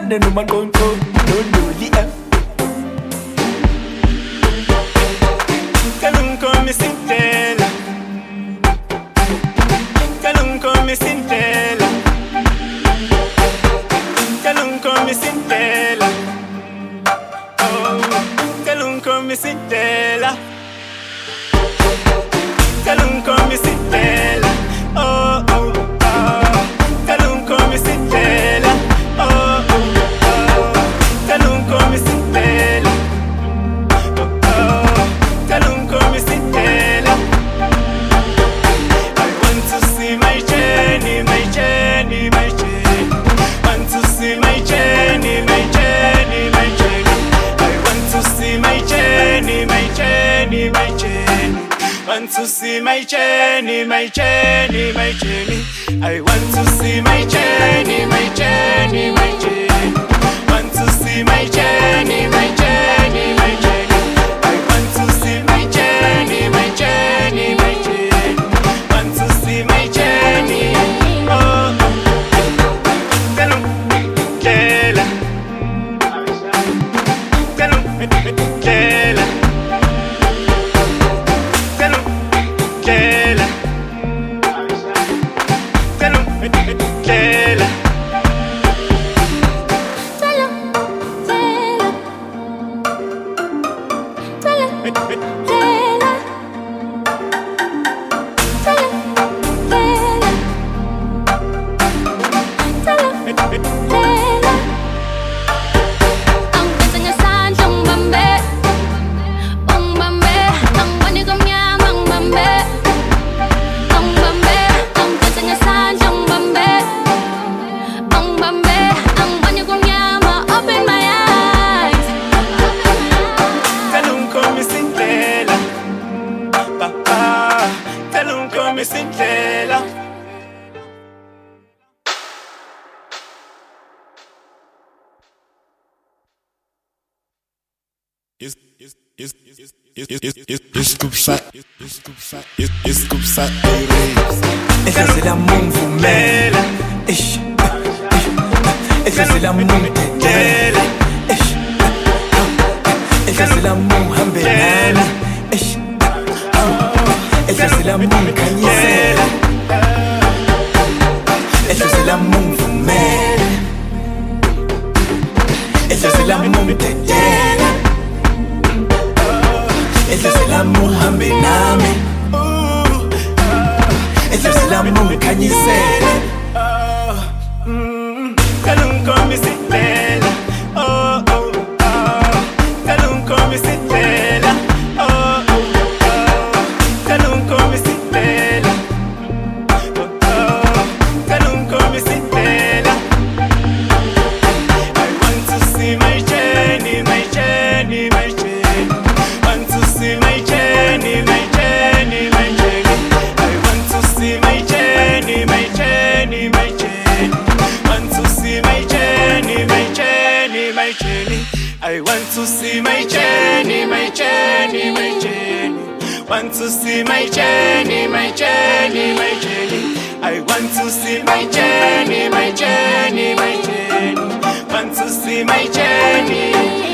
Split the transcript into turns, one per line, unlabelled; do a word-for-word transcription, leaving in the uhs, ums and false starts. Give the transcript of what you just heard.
nane no man gon go no no li em.
Kalung come Cinderella, kalung come Cinderella, kalung come Cinderella, oh, kalung come Cinderella, kalung come Cinderella, oh oh oh, kalung come Cinderella, oh oh oh, kalung come Cinderella, oh oh, kalung come Cinderella. I want to see my Jenny, my Jenny, my Jenny. Want to see my Jenny, my Jenny, my Jenny. I want to see my Jenny, my Jenny, my Jenny. Want to see my Jenny, my Jenny, my Jenny. I want to see my Jenny, my Jenny, my Jenny. Want to see my Jenny, my Jenny, my Jenny. I want to see my Jenny, my Jenny, my Jenny. Want to see my Jenny. Oh, tell 'em, Kayla. Tell 'em, Kayla. Tell 'em, Kayla. Tell 'em, Kayla. Cinderella.
It's it's it's it's it's it's it's it's Scoopsa, it's Scoopsa, it's it's Scoopsa,
Esa c'est la mouvement. Ish, esa c'est la mouvement. Ish, esa c'est la mouvement. Ish, esa c'est la mouvement. Esa c'est la mouvement. Esa c'est la mouvement. Esa c'est l'amour hambename. Esa c'est l'amour kanyisele.
Kalung come Cinderella. Oh oh oh. Kalung come Cinderella. Oh oh oh. Kalung come Cinderella. Oh oh. Kalung come Cinderella. I want to see my Jenny, my Jenny, my Jenny. Want to see my Jenny, my Jenny, my Jenny. I want to see my Jenny, my Jenny, my Jenny. Want to see my Jenny, my Jenny, my Jenny. I want to see my Jenny, my Jenny, my Jenny. Want to see my Jenny, my Jenny, my Jenny. I want to see my Jenny, my Jenny, my Jenny. Want to see my Jenny.